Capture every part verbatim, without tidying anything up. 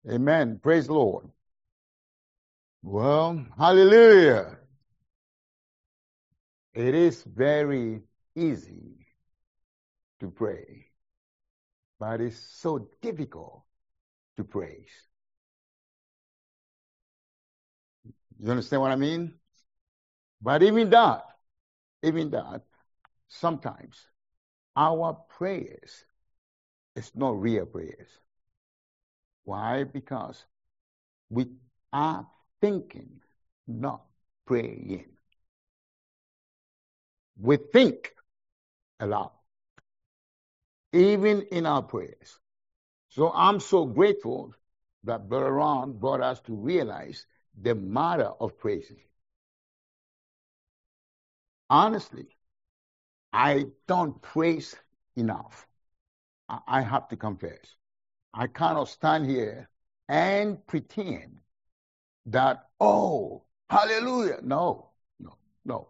Amen. Praise the Lord. Well, hallelujah. It is very easy to pray, but it's so difficult to praise. You understand what I mean? But even that, even that, sometimes our prayers is not real prayers. Why? Because we are thinking, not praying. We think a lot, even in our prayers. So I'm so grateful that Brother Ron brought us to realize the matter of praising. Honestly, I don't praise enough. I have to confess. I cannot stand here and pretend that, oh, hallelujah. No, no, no.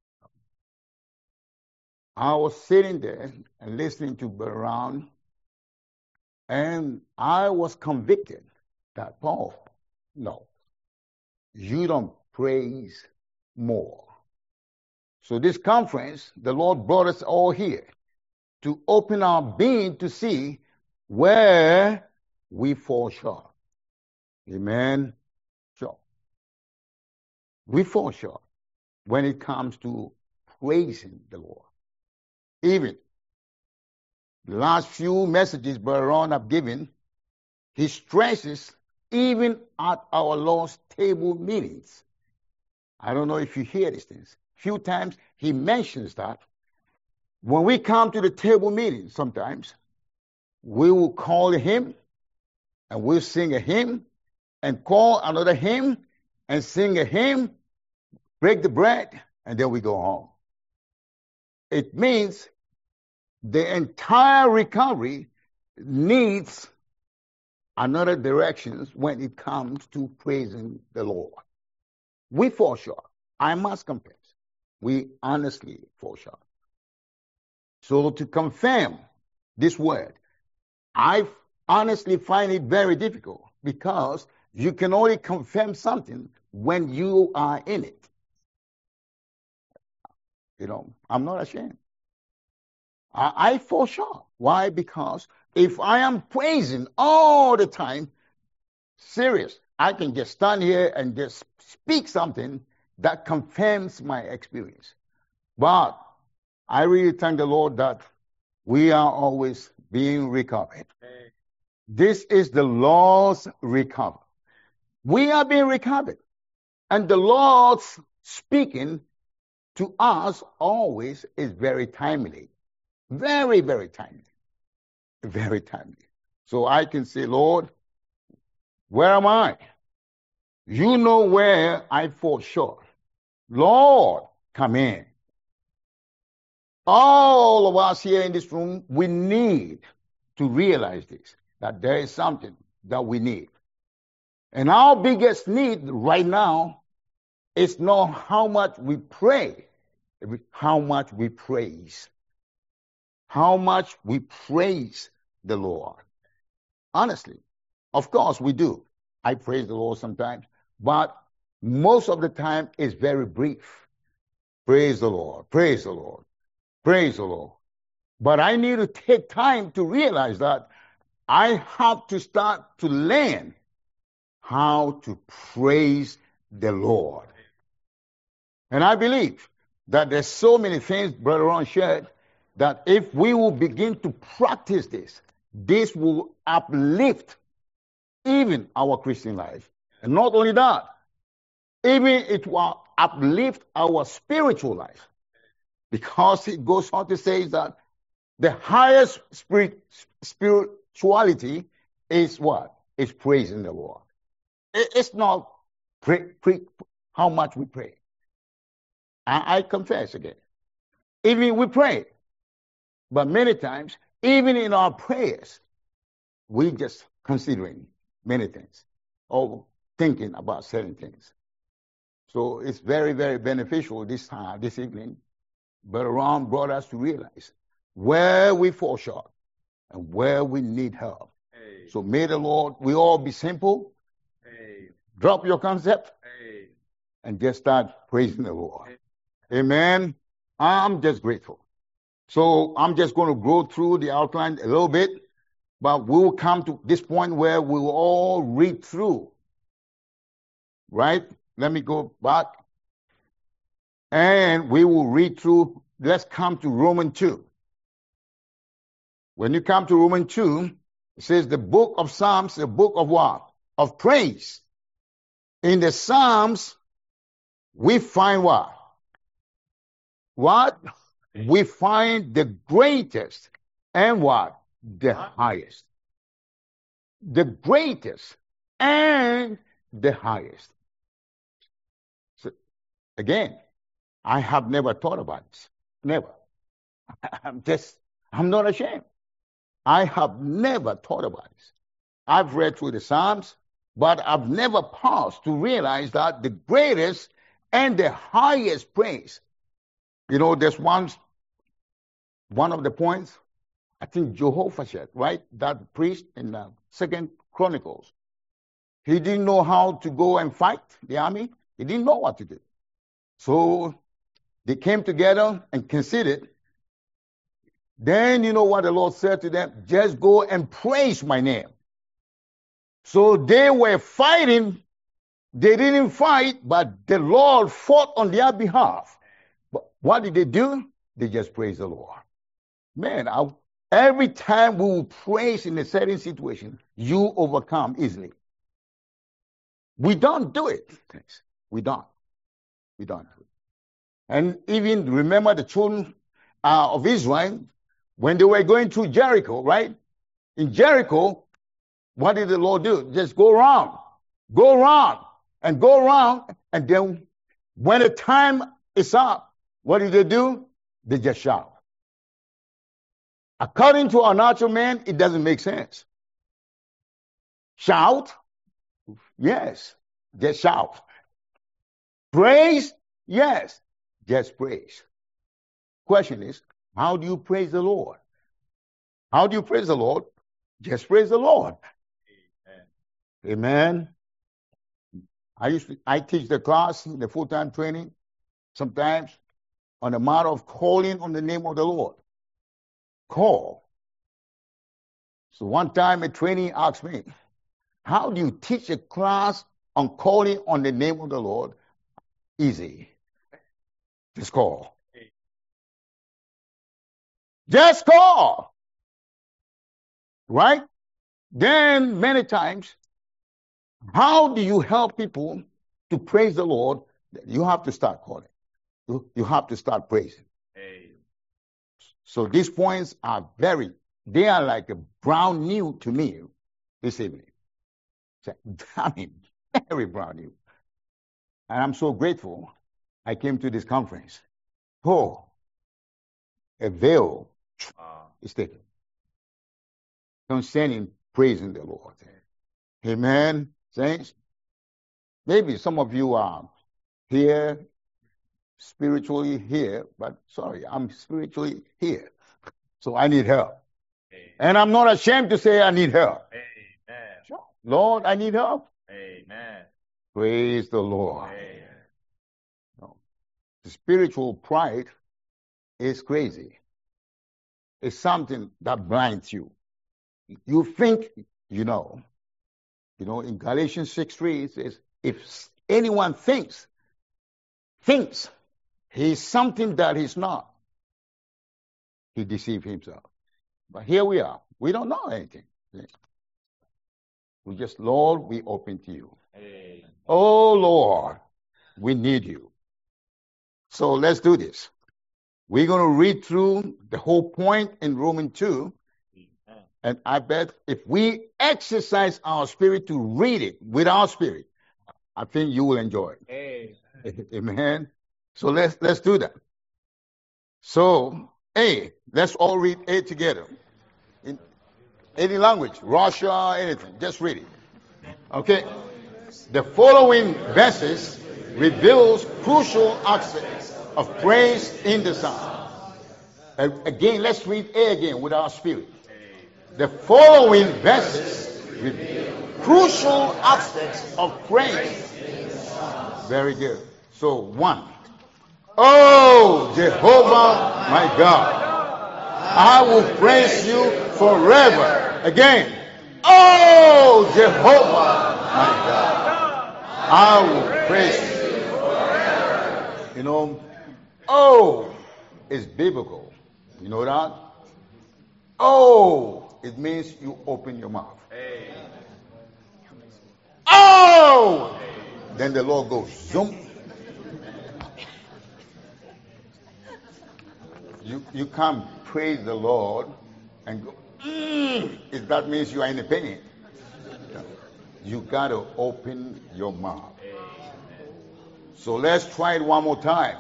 I was sitting there and listening to Brother Ron, and I was convicted that, Paul, no, you don't praise more. So this conference, the Lord brought us all here to open our being to see where we fall short. Amen. So we fall short when it comes to praising the Lord. Even the last few messages Brother Ron have given, he stresses even at our Lord's table meetings. I don't know if you hear these things. Few times he mentions that when we come to the table meeting, sometimes we will call a hymn and we'll sing a hymn and call another hymn and sing a hymn, break the bread, and then we go home. It means the entire recovery needs another direction when it comes to praising the Lord. We fall short. I must confess. We honestly fall short. So to confirm this word, I honestly find it very difficult because you can only confirm something when you are in it. You know, I'm not ashamed. I, I fall short. Why? Because if I am praising all the time, serious, I can just stand here and just speak something that confirms my experience. But I really thank the Lord that we are always being recovered. This is the Lord's recovery. We are being recovered. And the Lord's speaking to us always is very timely. Very, very timely. Very timely. So I can say, Lord, where am I? You know where I fall short. Lord, come in. All of us here in this room, we need to realize this, that there is something that we need. And our biggest need right now is not how much we pray, how much we praise. How much we praise the Lord. Honestly, of course we do. I praise the Lord sometimes, but most of the time it's very brief. Praise the Lord, praise the Lord, praise the Lord. But I need to take time to realize that I have to start to learn how to praise the Lord. And I believe that there's so many things Brother Ron shared that if we will begin to practice this, this will uplift even our Christian life. And not only that, even it will uplift our spiritual life. Because it goes on to say that the highest spirit, spirituality is what? Is praising the Lord. It, it's not pray, pray, how much we pray. I, I confess again. Even we pray. But many times, even in our prayers, we just considering many things or thinking about certain things. So it's very, very beneficial this time, this evening. Brother Ron brought us to realize where we fall short and where we need help. Hey. So may the Lord, we all be simple. Drop your concept and just start praising the Lord. Amen. I'm just grateful. So I'm just going to go through the outline a little bit, but we will come to this point where we will all read through. Right? Let me go back. And we will read through. Let's come to Romans two. When you come to Romans two, it says the book of Psalms, the book of what? Of praise. In the Psalms, we find what? What? We find the greatest and what? The highest. The greatest and the highest. So, again, I have never thought about this. Never. I'm just, I'm not ashamed. I have never thought about this. I've read through the Psalms, but I've never paused to realize that the greatest and the highest praise. You know, there's one, one of the points, I think Jehoshaphat, right? That priest in the Second Chronicles. He didn't know how to go and fight the army. He didn't know what to do. So they came together and considered. Then you know what the Lord said to them? Just go and praise my name. So they were fighting. They didn't fight, but the Lord fought on their behalf. But what did they do? They just praised the Lord. Man, I, every time we will praise in a certain situation, you overcome easily. We don't do it. We don't. We don't do it. And even remember the children uh, of Israel, when they were going through Jericho, right? In Jericho, what did the Lord do? Just go around, go around, and go around. And then when the time is up, what did they do? They just shout. According to our natural man, it doesn't make sense. Shout? Yes, just shout. Praise? Yes, just praise. Question is, how do you praise the Lord? How do you praise the Lord? Just praise the Lord. Amen. Amen. I used to, I teach the class in the full-time training sometimes on the matter of calling on the name of the Lord. Call. So one time a trainee asked me, how do you teach a class on calling on the name of the Lord? Easy. Just call. Just call. Right? Then many times, how do you help people to praise the Lord? You have to start calling. You, you have to start praising. Hey. So these points are very, they are like a brand new to me this evening. I mean, very brand new. And I'm so grateful I came to this conference. Oh, a veil uh, is taken concerning praising the Lord. Amen. Saints, maybe some of you are here, spiritually here, but sorry, I'm spiritually here. So I need help. Amen. And I'm not ashamed to say I need help. Amen. Sure. Lord, I need help. Amen. Praise the Lord. Amen. No. The spiritual pride is crazy. It's something that blinds you. You think you know. You know, in Galatians six three, it says, if anyone thinks, thinks he's something that he's not, he deceives himself. But here we are. We don't know anything. We just, Lord, we open to you. Amen. Oh, Lord, we need you. So let's do this. We're going to read through the whole point in Romans two. And I bet if we exercise our spirit to read it with our spirit, I think you will enjoy it. Amen. Amen. So let's let's do that. So A, let's all read A together. In any language, Russia, anything, just read it. Okay. The following verses reveals crucial aspects of praise in the psalm. And again, let's read A again with our spirit. The following verses With crucial aspects of praise. Very good. So, one. Oh, Jehovah, my God. I will praise you forever. Again. Oh, Jehovah, my God. I will praise you forever. You know, oh is biblical. You know that? Oh, it means you open your mouth. Oh! Then the Lord goes, zoom. You, you can't praise the Lord and go, mm, if that means you are in a pain. You got to open your mouth. So let's try it one more time.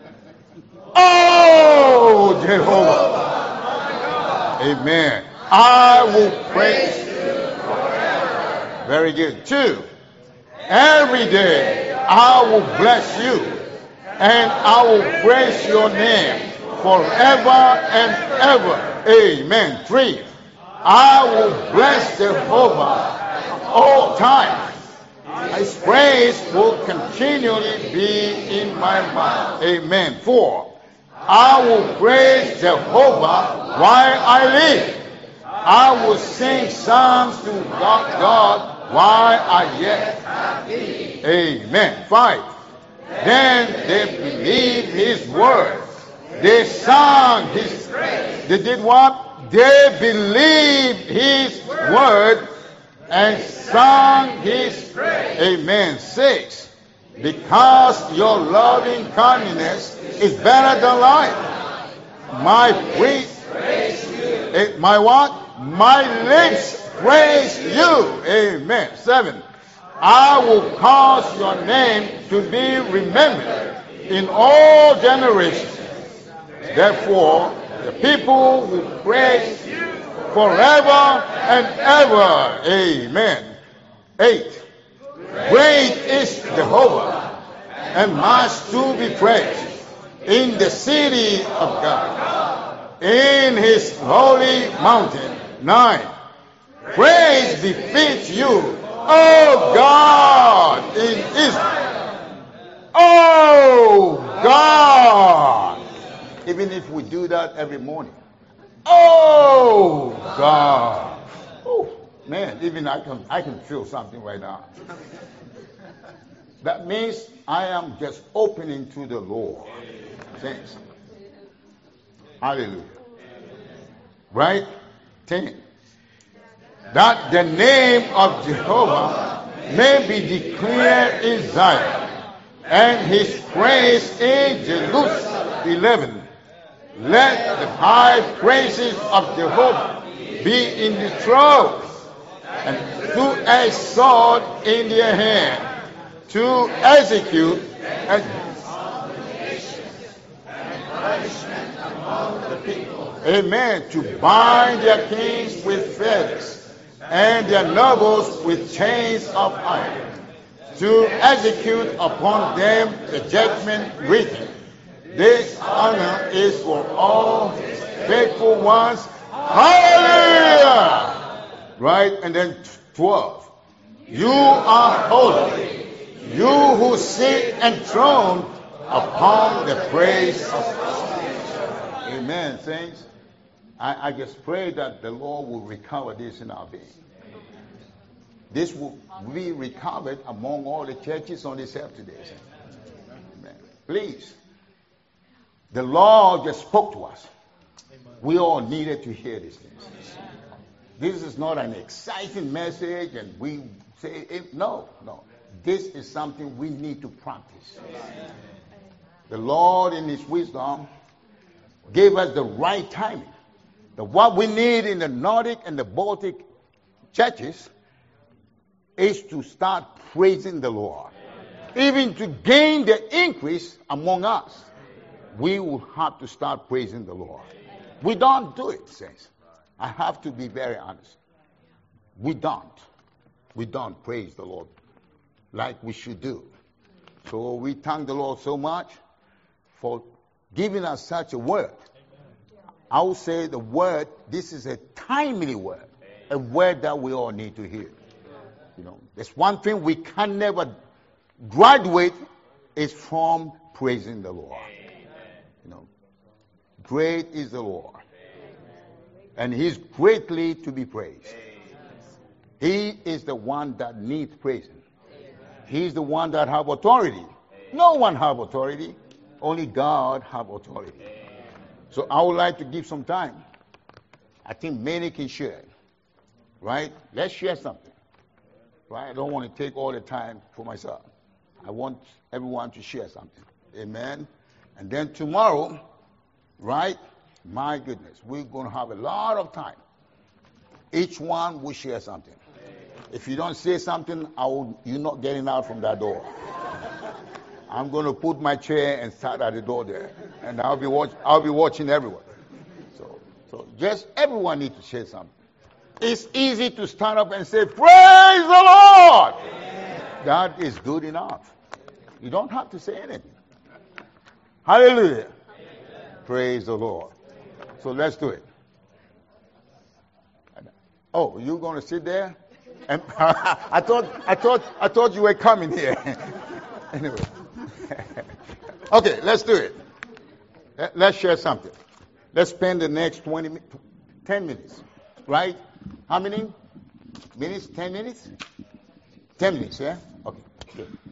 Oh, Jehovah. Amen. I will praise you forever. Very good. Two. Every day I will bless you and I will praise your name forever and ever. Amen. Three. I will bless Jehovah all times. His praise will continually be in my mouth. Amen. Four. I will praise Jehovah while I live. I will sing psalms to God, God while I yet have thee. Amen. Five. Then they believed his word. They sang his praise. They did what? They believed his word and sang his praise. Amen. Six. Because your loving kindness is better than life. My praise, praise my what? My lips praise you. Amen. Seven. I will cause your name to be remembered in all generations. Therefore, the people will praise you forever and ever. Amen. Eight. Great is Jehovah and much to be praised in the city of God, in his holy mountain. Nine. Praise befits you, O God, in Israel. Oh God. Even if we do that every morning. Oh God. Oh man, even I can I can feel something right now. That means I am just opening to the Lord. Thanks. Hallelujah. Right? Ten. That the name of Jehovah may be declared in Zion, and his praise in Jerusalem. Eleven. Let the high praises of Jehovah be in the throat, and two-edged sword in their hand, to execute and punishment among the people. Amen. To bind their kings with fetters and their nobles with chains of iron. To execute upon them the judgment written. This honor is for all faithful ones. Hallelujah! Right? And then twelve. You are holy. You who sit enthroned upon the praise of God. Amen, saints. I, I just pray that the Lord will recover this in our being. This will be recovered among all the churches on this earth today. Amen. Please. The Lord just spoke to us. We all needed to hear these things. This is not an exciting message and we say, no, no. This is something we need to practice. The Lord in his wisdom gave us the right timing. That what we need in the Nordic and the Baltic churches is to start praising the Lord. Even to gain the increase among us, we will have to start praising the Lord. We don't do it, saints. I have to be very honest. We don't. We don't praise the Lord like we should do. So we thank the Lord so much for giving us such a word. I will say the word, this is a timely word. a word that we all need to hear. You know, there's one thing we can never graduate is from praising the Lord. You know, great is the Lord, and He's greatly to be praised. He is the one that needs praising. He's the one that have authority. No one have authority. Only God have authority. So I would like to give some time. I think many can share. Right? Let's share something. Right? I don't want to take all the time for myself. I want everyone to share something. Amen. And then tomorrow, right? My goodness, we're going to have a lot of time. Each one will share something. If you don't say something, I will, you're not getting out from that door. I'm going to put my chair and start at the door there, and I'll be watch, I'll be watching everyone. So, so just everyone needs to share something. It's easy to stand up and say, "Praise the Lord." Amen. That is good enough. You don't have to say anything. Hallelujah. Amen. Praise the Lord. So let's do it. Oh, you're going to sit there? And I thought, I thought, I thought you were coming here. Anyway. Okay, let's do it. Let's share something. Let's spend the next twenty, ten minutes, right? How many minutes? Ten minutes? Ten minutes, yeah? Okay, good.